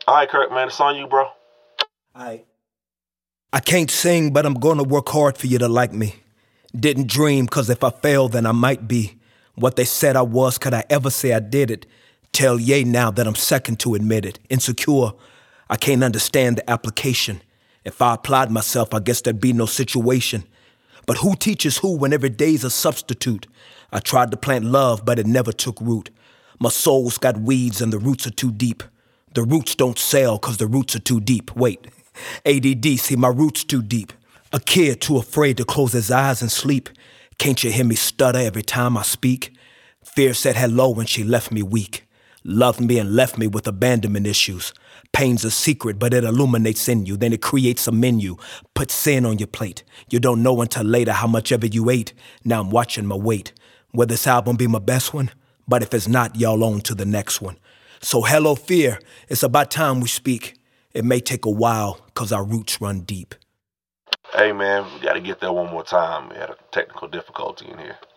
All right, Kirk, man, it's on you, bro. I can't sing, but I'm gonna work hard for you to like me. Didn't dream, cause if I fail, then I might be. What they said I was, could I ever say I did it? Tell Ye now that I'm second to admit it. Insecure, I can't understand the application. If I applied myself, I guess there'd be no situation. But who teaches who when every day's a substitute? I tried to plant love, but it never took root. My soul's got weeds and the roots are too deep. The roots don't sell cause the roots are too deep. Wait, ADD, see my roots too deep. A kid too afraid to close his eyes and sleep. Can't you hear me stutter every time I speak? Fear said hello when she left me weak. Loved me and left me with abandonment issues. Pain's a secret, but it illuminates in you. Then it creates a menu. Put sin on your plate. You don't know until later how much of it you ate. Now I'm watching my weight. Will this album be my best one? But if it's not, y'all on to the next one. So hello, fear. It's about time we speak. It may take a while, cause our roots run deep. Hey, man, we got to get that one more time. We had a technical difficulty in here.